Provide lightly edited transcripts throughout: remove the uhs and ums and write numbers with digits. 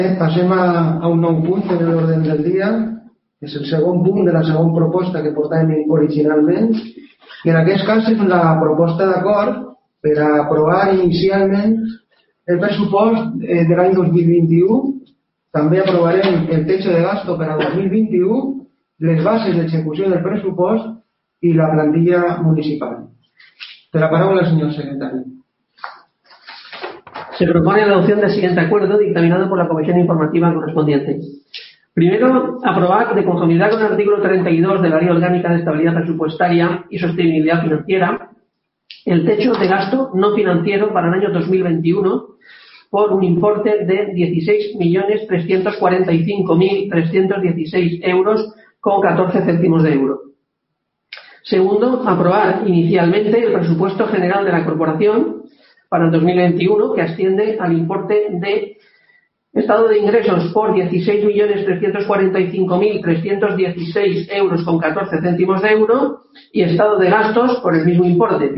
Passem a un nou punt en l'ordre del dia. És el segon punt de la segona proposta que portàvem originalment. I en aquest cas és la proposta d'acord per a aprovar inicialment el pressupost de l'any 2021. També aprovarem el techo de gasto per a 2021, les bases d'execució del pressupost i la plantilla municipal. Te la paraula, señor secretario. Se propone la adopción del siguiente acuerdo dictaminado por la Comisión Informativa correspondiente. Primero, aprobar de conformidad con el artículo 32 de la Ley Orgánica de Estabilidad Presupuestaria y Sostenibilidad Financiera el techo de gasto no financiero para el año 2021 por un importe de 16.345.316 euros con 14 céntimos de euro. Segundo, aprobar inicialmente el presupuesto general de la Corporación para el 2021, que asciende al importe de estado de ingresos por 16.345.316 euros con 14 céntimos de euro y estado de gastos por el mismo importe,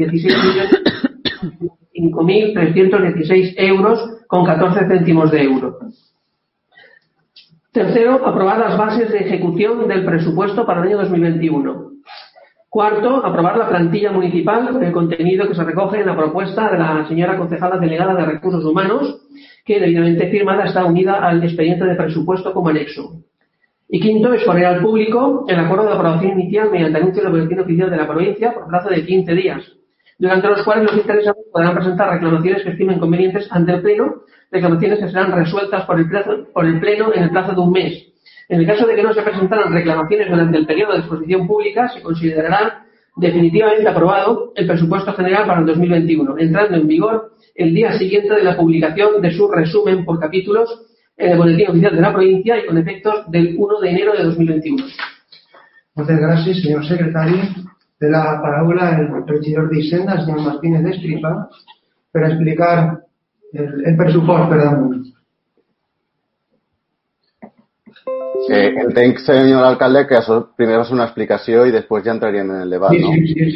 16.316 euros con 14 céntimos de euro. Tercero, aprobar las bases de ejecución del presupuesto para el año 2021. Cuarto, aprobar la plantilla municipal con el contenido que se recoge en la propuesta de la señora concejala delegada de Recursos Humanos, que debidamente firmada está unida al expediente de presupuesto como anexo. Y quinto, exponer al público el acuerdo de aprobación inicial mediante anuncio en el boletín oficial de la provincia por plazo de 15 días, durante los cuales los interesados podrán presentar reclamaciones que estimen convenientes ante el Pleno, reclamaciones que serán resueltas por el Pleno en el plazo de un mes. En el caso de que no se presentaran reclamaciones durante el periodo de exposición pública, se considerará definitivamente aprobado el presupuesto general para el 2021, entrando en vigor el día siguiente de la publicación de su resumen por capítulos en el boletín oficial de la provincia y con efectos del 1 de enero de 2021. Muchas gracias, señor secretario. De la paraula el regidor d'Hisenda, señor Martínez Estripa, per explicar el pressupost per damunt. Entenc, señor alcalde, que això primer és una explicació i després ja entraríem en el debat, no?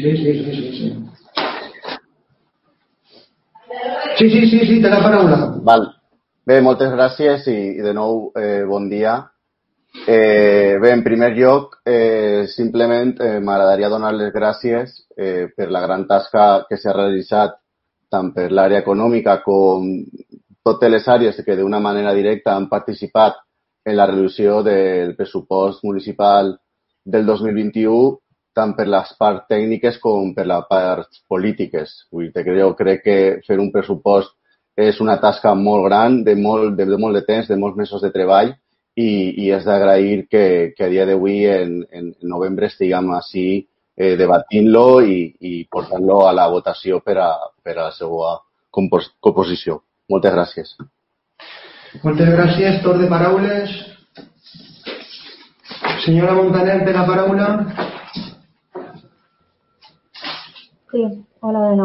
Sí, té la paraula. Val. Bé, moltes gràcies i de nou bon dia. Bé, en primer lloc, simplement m'agradaria donar les gràcies per la gran tasca que s'ha realitzat tant per l'àrea econòmica com totes les àrees que d'una manera directa han participat en la reducció del pressupost municipal del 2021, tant per les parts tècniques com per les parts polítiques. Jo crec que fer un pressupost és una tasca molt gran, de molt de temps, de molts mesos de treball, i és d'agrair que a dia d'avui, en novembre, estiguem així debatint-lo i portant-lo a la votació per a la seva composició. Moltes gràcies. Moltes gràcies. Torn de paraules. Senyora Montaner, té la paraula. Sí, hola de nou.